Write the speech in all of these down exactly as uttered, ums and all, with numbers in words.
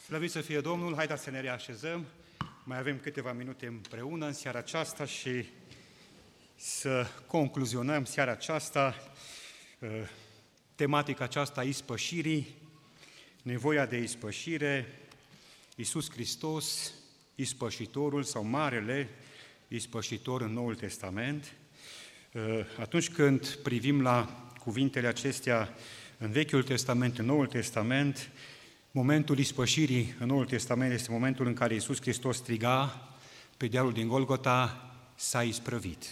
Slăvit să fie Domnul, haideți să ne reașezăm. Mai avem câteva minute împreună în seara aceasta și să concluzionăm seara aceasta tematica aceasta a ispășirii, nevoia de ispășire, Iisus Hristos, ispășitorul sau Marele Ispășitor în Noul Testament. Atunci când privim la cuvintele acestea în Vechiul Testament, în Noul Testament, momentul ispășirii în Noul Testament este momentul în care Iisus Hristos striga pe dealul din Golgota: s-a isprăvit.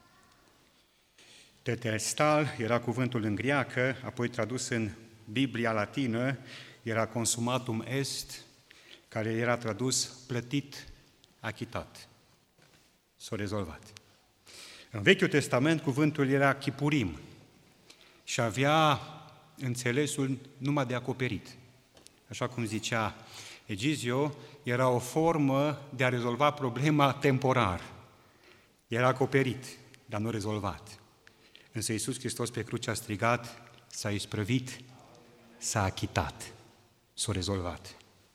Tetelestal era cuvântul în greacă, apoi tradus în Biblia latină, era consumatum est, care era tradus plătit, achitat. S-a rezolvat. În Vechiul Testament cuvântul era chipurim și avea înțelesul numai de acoperit. Așa cum zicea Egizio, era o formă de a rezolva problema temporar. Era acoperit, dar nu rezolvat. Însă Iisus Hristos pe cruce a strigat: s-a isprăvit, s-a achitat, s-a rezolvat.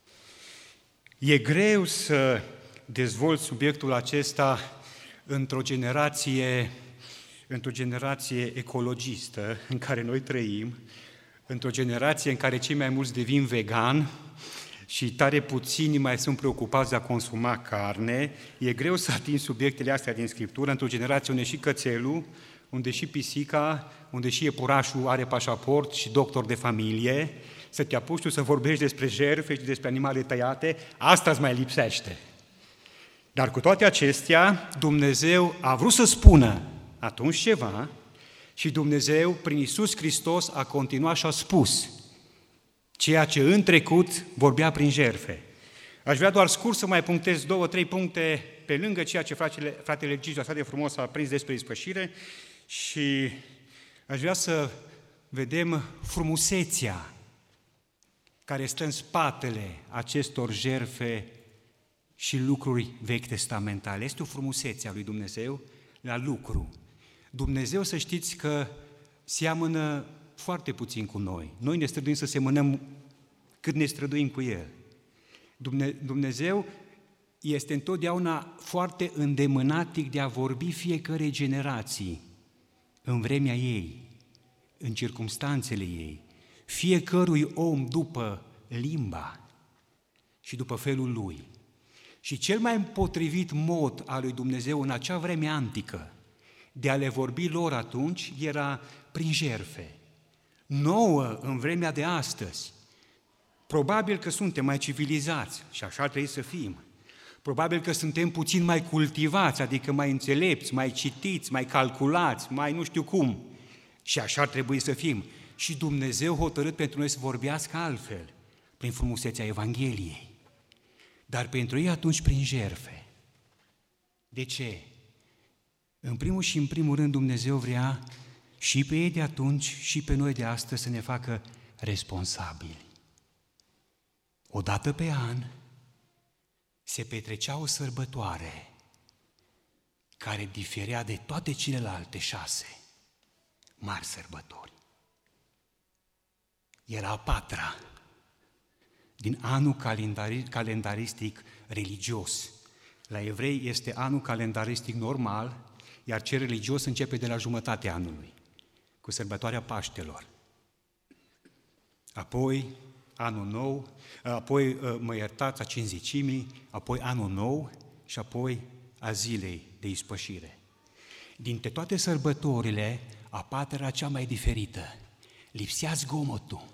E greu să dezvolți subiectul acesta într-o generație, într-o generație ecologistă în care noi trăim, într-o generație în care cei mai mulți devin vegan și tare puțini mai sunt preocupați de a consuma carne. E greu să atingi subiectele astea din Scriptură într-o generație unde și cățelul, unde și pisica, unde și iepurașul are pașaport și doctor de familie, să te apuci tu să vorbești despre jertfe și despre animale tăiate, asta îți mai lipsește. Dar cu toate acestea, Dumnezeu a vrut să spună atunci ceva și Dumnezeu, prin Iisus Hristos, a continuat și a spus ceea ce în trecut vorbea prin jertfe. Aș vrea doar scurt să mai punctez două, trei puncte pe lângă ceea ce fratele, fratele Gigiu așa de frumos a prins despre ispășire și aș vrea să vedem frumusețea care stă în spatele acestor jertfe și lucruri vechi testamentale. Este o frumusețe a lui Dumnezeu la lucru. Dumnezeu, să știți că seamănă foarte puțin cu noi. Noi ne străduim să semănăm cât ne străduim cu El. Dumnezeu este întotdeauna foarte îndemânatic de a vorbi fiecare generații în vremea ei, în circumstanțele ei, fiecărui om după limba și după felul lui. Și cel mai potrivit mod al lui Dumnezeu în acea vreme antică de a le vorbi lor atunci era prin jertfe. Nouă, în vremea de astăzi, probabil că suntem mai civilizați și așa ar trebui să fim. Probabil că suntem puțin mai cultivați, adică mai înțelepți, mai citiți, mai calculați, mai nu știu cum. Și așa ar trebui să fim. Și Dumnezeu hotărât pentru noi să vorbească altfel, prin frumusețea Evangheliei. Dar pentru ei atunci prin jertfe. De ce? În primul și în primul rând Dumnezeu vrea și pe ei de atunci și pe noi de astăzi să ne facă responsabili. Odată pe an se petrecea o sărbătoare care diferea de toate celelalte șase mari sărbători. Era a patra din anul calendaristic religios. La evrei este anul calendaristic normal, iar cel religios începe de la jumătatea anului, cu sărbătoarea Paștelor. Apoi anul nou, apoi, mă iertați, a Cincizecimii, apoi anul nou și apoi a zilei de ispășire. Dintre toate sărbătorile, a patra era cea mai diferită. Lipsea zgomotul,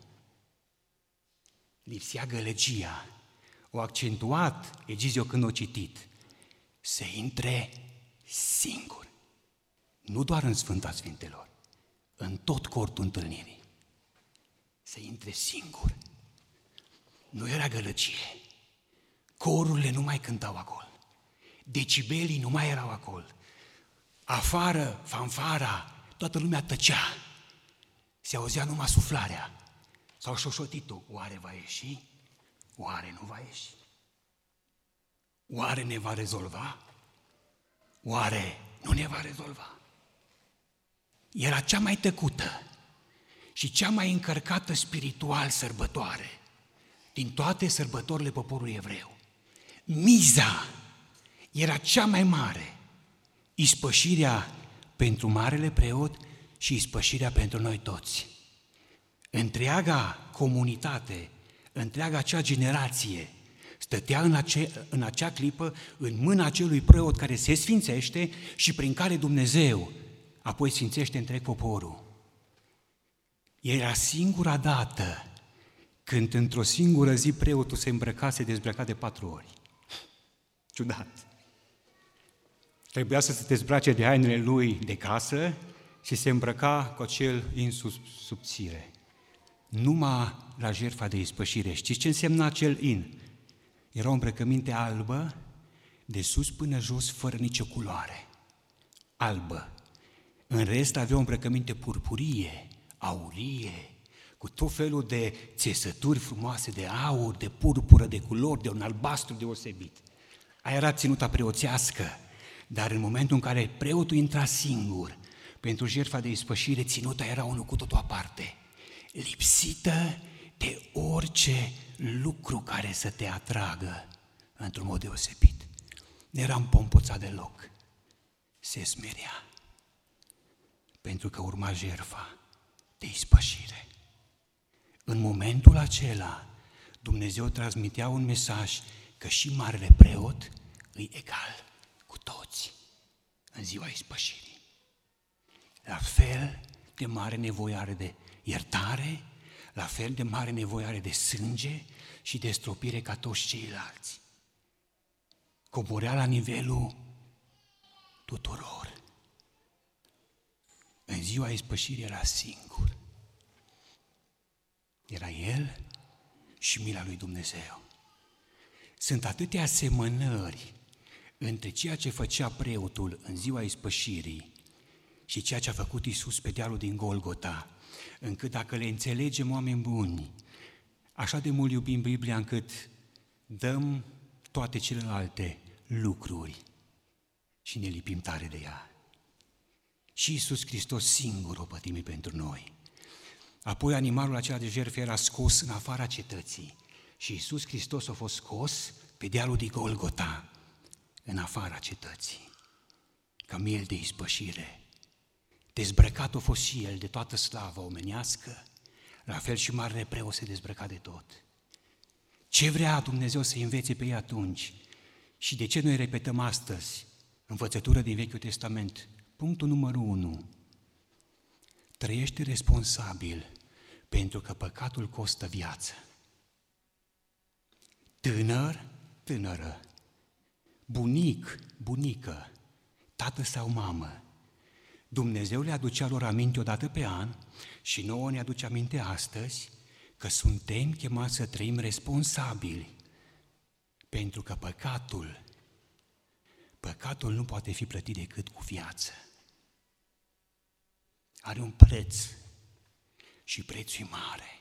lipsea gălăgia. O accentuat Egizio când o citit. Să intre singur. Nu doar în Sfânta Sfintelor, în tot cortul întâlnirii. Să intre singur. Nu era gălăgie. Corurile nu mai cântau acolo. Decibelii nu mai erau acolo. Afară, fanfara, toată lumea tăcea. Se auzea numai suflarea sau șoșotitul. Oare va ieși? Oare nu va ieși? Oare ne va rezolva? Oare nu ne va rezolva? Era cea mai tăcută și cea mai încărcată spiritual sărbătoare din toate sărbătorile poporului evreu. Miza era cea mai mare, ispășirea pentru marele preot și ispășirea pentru noi toți. Întreaga comunitate, întreaga acea generație stătea în, ace- în acea clipă în mâna acelui preot care se sfințește și prin care Dumnezeu apoi sfințește întreg poporul. Era singura dată când într-o singură zi preotul se îmbrăca, se dezbrăca de patru ori. Ciudat. Trebuia să se dezbrace de hainele lui de casă și se îmbrăca cu acel in subțire. Numai la jertfa de ispășire. Știți ce însemna acel in? Era o îmbrăcăminte albă, de sus până jos, fără nicio culoare. Albă. În rest avea o îmbrăcăminte purpurie, aurie, cu tot felul de țesături frumoase, de aur, de purpură, de culori, de un albastru deosebit. Aia era ținuta preoțească, dar în momentul în care preotul intra singur pentru jertfa de ispășire, ținuta era unul cu totul aparte, lipsită de orice lucru care să te atragă într-un mod deosebit. Nu era împompoțat deloc, se smerea, pentru că urma jertfa de ispășire. În momentul acela, Dumnezeu transmitea un mesaj că și marele preot îi egal cu toți în ziua ispășirii. La fel de mare nevoie are de iertare, la fel de mare nevoie are de sânge și de stropire ca toți ceilalți. Coborea la nivelul tuturor. În ziua ispășirii era singur. Era El și mila lui Dumnezeu. Sunt atâtea asemănări între ceea ce făcea preotul în ziua ispășirii și ceea ce a făcut Iisus pe dealul din Golgota, încât dacă le înțelegem, oameni buni, așa de mult iubim Biblia încât dăm toate celelalte lucruri și ne lipim tare de ea. Și Iisus Hristos singur o pătimi pentru noi. Apoi animalul acela de jertfă era scos în afara cetății și Iisus Hristos a fost scos pe dealul din Golgota, în afara cetății, ca miel de ispășire. Dezbrăcat a fost și El de toată slava omenească, la fel și marele preot se dezbrăca de tot. Ce vrea Dumnezeu să învețe pe ei atunci și de ce noi repetăm astăzi învățătură din Vechiul Testament? Punctul numărul unu. Trăiește responsabil pentru că păcatul costă viață. Tânăr, tânără, bunic, bunică, tată sau mamă, Dumnezeu le aducea lor aminte odată pe an și nouă ne aduce aminte astăzi că suntem chemați să trăim responsabili, pentru că păcatul, păcatul nu poate fi plătit decât cu viață. Are un preț și prețul e mare.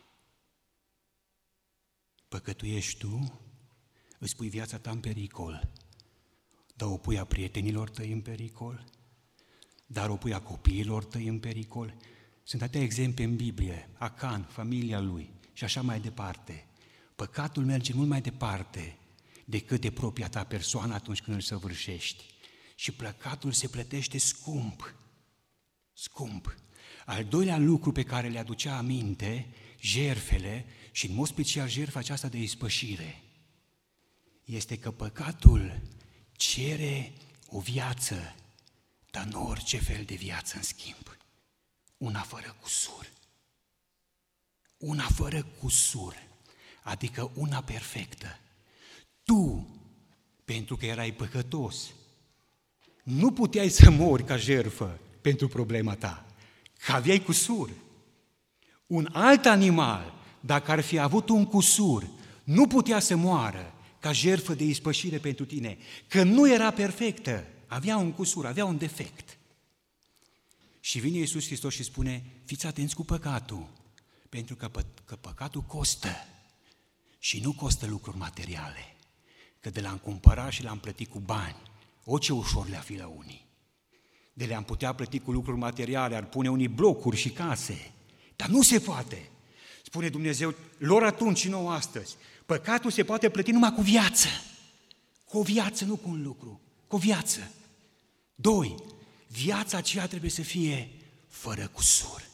Păcătuiești tu, îți pui viața ta în pericol, dar o pui a prietenilor tăi în pericol, dar o pui a copiilor tăi în pericol. Sunt atâtea exemple în Biblie, Acan, familia lui și așa mai departe. Păcatul merge mult mai departe decât de propria ta persoană atunci când îl săvârșești. Și păcatul se plătește scump, scump. Al doilea lucru pe care le aducea aminte, jertfele și în mod special jertfa aceasta de ispășire, este că păcatul cere o viață, dar nu orice fel de viață în schimb. Una fără cusur. Una fără cusur, adică una perfectă. Tu, pentru că erai păcătos, nu puteai să mori ca jertfă pentru problema ta, că aveai cusur. Un alt animal, dacă ar fi avut un cusur, nu putea să moară ca jertfă de ispășire pentru tine, că nu era perfectă, avea un cusur, avea un defect. Și vine Iisus Hristos și spune, fiți atenți cu păcatul, pentru că, pă- că păcatul costă și nu costă lucruri materiale, că de l-am cumpărat și l-am plătit cu bani, o ce ușor le-a fi la unii. De le-am putea plăti cu lucruri materiale, ar pune unii blocuri și case, dar nu se poate. Spune Dumnezeu lor atunci și nouă astăzi, Păcatul se poate plăti numai cu viață. Cu o viață, nu cu un lucru. Cu o viață. Doi, viața aceea trebuie să fie fără cusur.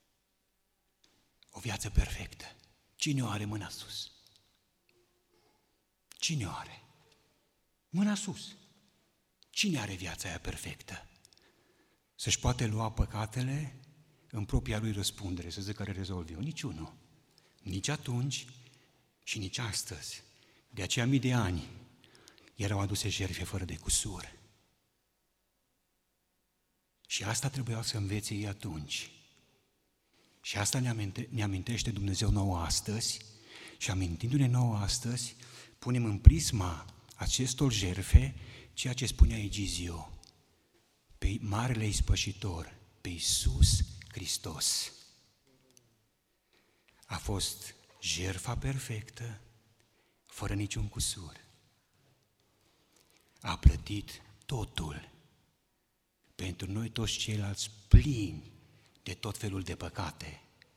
O viață perfectă. Cine o are? Mâna sus? Cine o are? Mâna sus. Cine are viața aia perfectă? Să-și poate lua păcatele în propria lui răspundere, să zică că le rezolv eu. Niciunul. Nici atunci și nici astăzi. De aceea mii de ani erau aduse jertfe fără de cusur. Și asta trebuia să învețe ei atunci. Și asta ne, aminte, ne amintește Dumnezeu nouă astăzi și amintindu-ne nouă astăzi, punem în prisma acestor jertfe ceea ce spunea Egizio, pe Marele Ispășitor, pe Iisus Hristos. A fost jertfa perfectă, fără niciun cusur. A plătit totul pentru noi toți ceilalți plini de tot felul de păcate.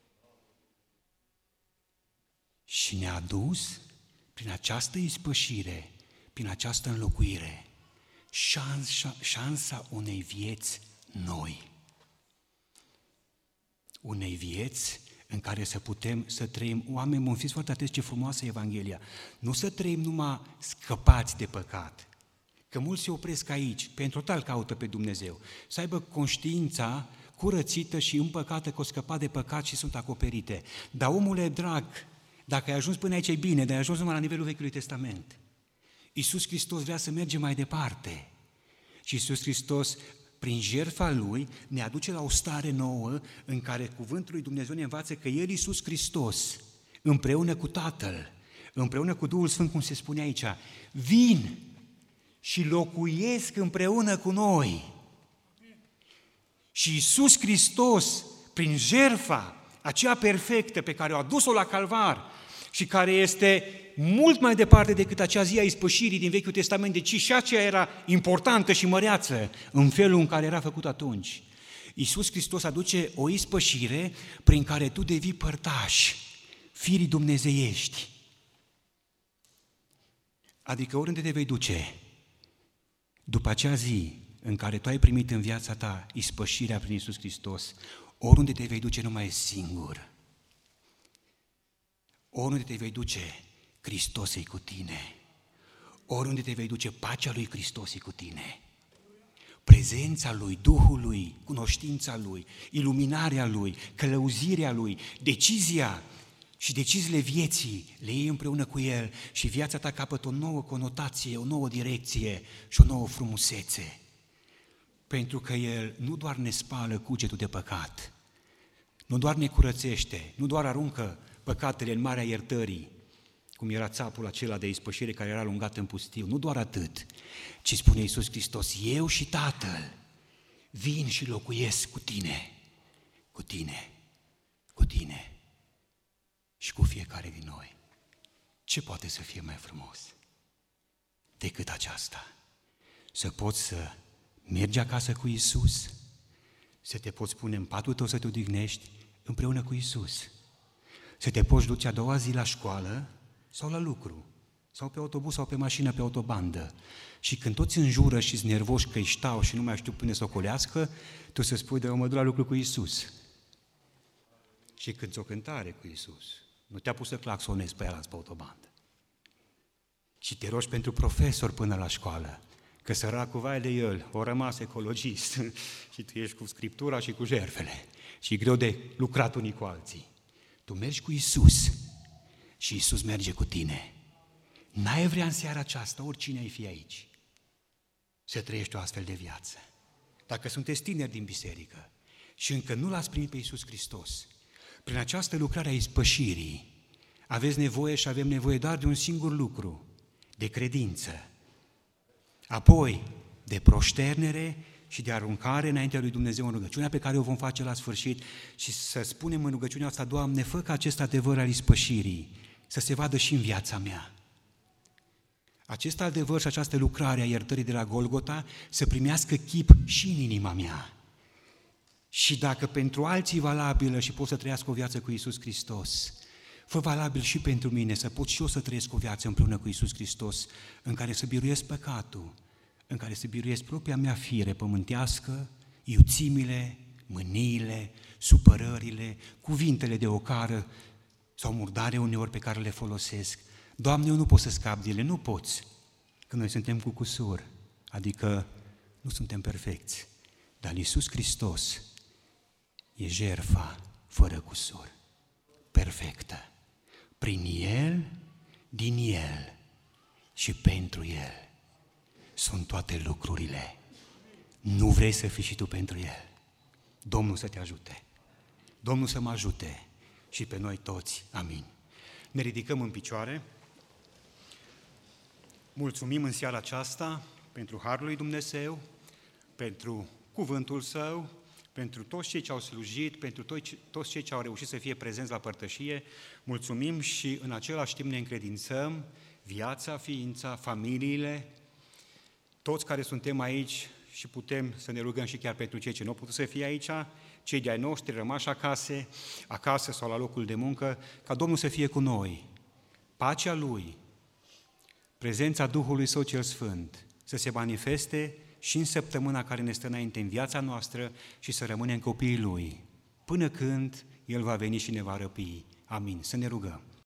Și ne-a dus prin această ispășire, prin această înlocuire, șansa, șansa unei vieți noi. Unei vieți în care să putem să trăim. Oameni buni, fiți foarte atenți ce frumoasă e Evanghelia. Nu să trăim numai scăpați de păcat, că mulți se opresc aici, pentru total caută pe Dumnezeu, să aibă conștiința curățită și împăcată că o scăpat de păcat și sunt acoperite. Dar omule drag, dacă ai ajuns până aici e bine, dar ai ajuns numai la nivelul Vechiului Testament. Iisus Hristos vrea să mergem mai departe. Și Iisus Hristos, prin jertfa Lui, ne aduce la o stare nouă în care cuvântul lui Dumnezeu ne învață că El, Iisus Hristos, împreună cu Tatăl, împreună cu Duhul Sfânt, cum se spune aici, vin și locuiesc împreună cu noi. Și Iisus Hristos, prin jertfa aceea perfectă pe care o a dus-o la Calvar și care este mult mai departe decât acea zi a ispășirii din Vechiul Testament, deci și aceea era importantă și măreață în felul în care era făcut atunci. Iisus Hristos aduce o ispășire prin care tu devii părtaș, firii dumnezeiești. Adică oriunde te vei duce, după acea zi în care tu ai primit în viața ta ispășirea prin Iisus Hristos, oriunde te vei duce, nu mai ești singur. Oriunde te vei duce, Hristos e cu tine. Oriunde te vei duce, pacea lui Hristos e cu tine. Prezența Lui, Duhul Lui, cunoștința Lui, iluminarea Lui, călăuzirea Lui, decizia și deciziile vieții le iei împreună cu El și viața ta capătă o nouă conotație, o nouă direcție și o nouă frumusețe. Pentru că El nu doar ne spală cugetul de păcat, nu doar ne curățește, nu doar aruncă păcatele în marea iertării, cum era țapul acela de ispășire care era alungat în pustiu, nu doar atât, ci spune Iisus Hristos, eu și Tatăl vin și locuiesc cu tine, cu tine, cu tine și cu fiecare din noi. Ce poate să fie mai frumos decât aceasta? Să poți să mergi acasă cu Iisus, să te poți pune în patul tău să te odihnești împreună cu Iisus, să te poți duce a doua zi la școală sau la lucru, sau pe autobuz sau pe mașină, pe autobandă. Și când toți înjură și-s nervoși că îi ștau și nu mai știu până să ocolească, tu să spui, de eu mă duc la lucru cu Iisus. Și cânti o cântare cu Iisus. Nu te-a pus să claxonezi pe ea pe autobandă. Și te rogi pentru profesor până la școală, că săracul, vai de el, o rămas ecologist și tu ești cu Scriptura și cu jertfele și e greu de lucrat unii cu alții. Tu mergi cu Iisus și Iisus merge cu tine. N-ai vrea în seara aceasta, oricine ai fi aici, să trăiești o astfel de viață. Dacă sunteți tineri din biserică și încă nu l-ați primit pe Iisus Hristos, prin această lucrare a ispășirii, aveți nevoie și avem nevoie doar de un singur lucru, de credință. Apoi, de proșternere și de aruncare înaintea lui Dumnezeu în rugăciunea pe care o vom face la sfârșit și să spunem în rugăciunea asta, Doamne, fă ca acest adevăr al ispășirii să se vadă și în viața mea. Acest adevăr și această lucrare a iertării de la Golgota să primească chip și în inima mea. Și dacă pentru alții valabilă și pot să trăiască o viață cu Iisus Hristos, Fă valabil și pentru mine să pot și eu să trăiesc o viață împreună cu Iisus Hristos, în care să biruiesc păcatul, în care să biruiesc propria mea fire pământească, iuțimile, mâniile, supărările, cuvintele de ocară sau murdare uneori pe care le folosesc. Doamne, eu nu pot să scap de ele, nu poți, că noi suntem cu cusur, adică nu suntem perfecți, dar Iisus Hristos e jertfa fără cusur, perfectă. Prin El, din El și pentru El sunt toate lucrurile. Nu vrei să fii și tu pentru El? Domnul să te ajute. Domnul să mă ajute și pe noi toți. Amin. Ne ridicăm în picioare. Mulțumim în seara aceasta pentru Harul lui Dumnezeu, pentru cuvântul Său, pentru toți cei ce au slujit, pentru toți, toți cei ce au reușit să fie prezenți la părtășie. Mulțumim și în același timp ne încredințăm viața, ființa, familiile, toți care suntem aici și putem să ne rugăm și chiar pentru cei ce nu au putut să fie aici, cei de-ai noștri rămași acasă, acasă sau la locul de muncă, ca Domnul să fie cu noi. Pacea Lui, prezența Duhului Său cel Sfânt, să se manifeste și în săptămâna care ne stă înainte în viața noastră și să rămânem copiii Lui, până când El va veni și ne va răpi. Amin. Să ne rugăm.